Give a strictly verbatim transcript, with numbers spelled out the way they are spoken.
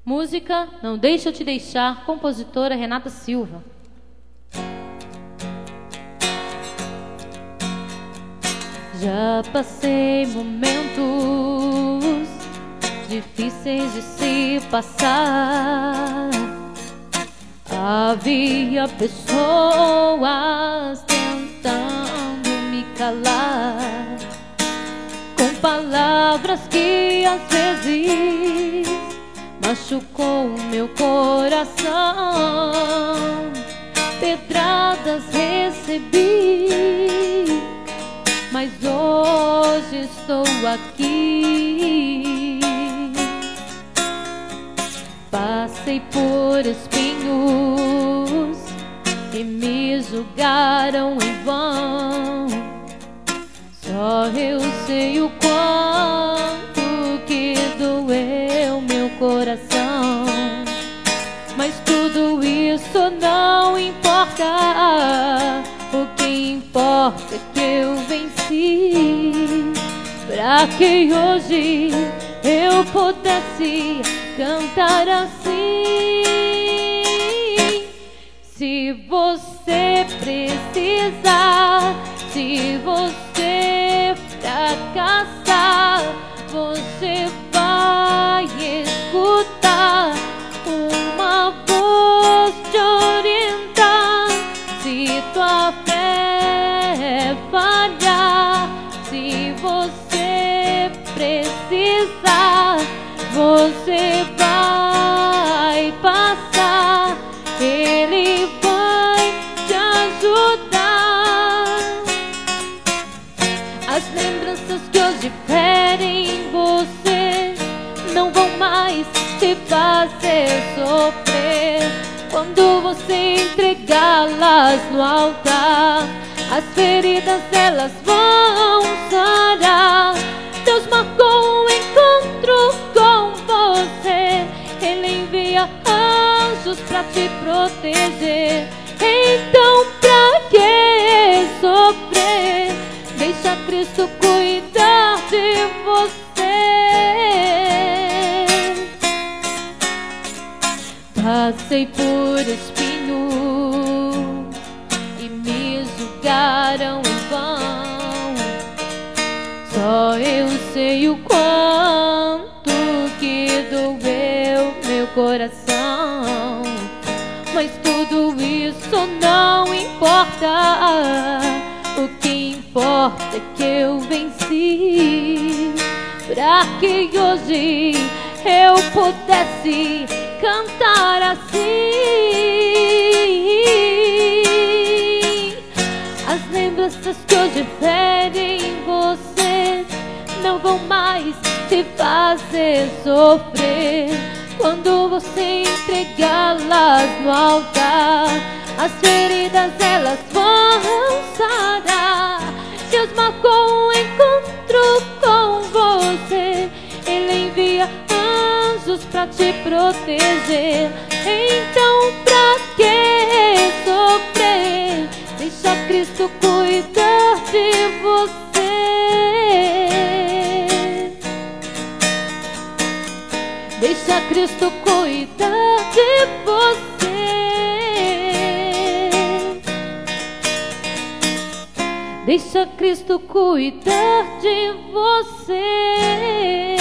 Música Não Deixa Eu Te Deixar, compositora Renata Silva. Já passei momentos difíceis de se passar. Havia pessoas tentando me calar, com palavras que às vezes machucou o meu coração. Pedradas recebi, mas hoje estou aqui. Passei por espinhos e me julgaram em vão. Só eu sei o quanto que doeu meu coração. Mas tudo isso não importa. O que importa é que eu venci, pra que hoje eu pudesse cantar assim. Se você precisar, se você fracassar, você vai escutar uma voz te orientar. Se tua fé falhar, se você precisar, você vai passar. Ele vai te ajudar. As lembranças que hoje ferem você não vão mais te fazer sofrer. Quando você entregá-las no altar, as feridas elas vão sarar. Deus marcou um encontro com você. Ele envia anjos pra te proteger. Então pra que sofrer? Deixa Cristo cuidar de você. Passei por espinhos e me julgaram em vão. Só eu sei o quanto que doeu meu coração. Mas tudo isso não importa. O que importa é que eu venci, pra que hoje eu pudesse cantar assim. As lembranças que hoje ferem você não vão mais te fazer sofrer. Quando você entregá-las no altar, as feridas elas vão sarar. Deus marcou um encontro com você. Ele envia anjos pra te proteger. Então pra que sofrer? Deixa Cristo cuidar de você. Deixa Cristo cuidar de você. Deixa Cristo cuidar de você.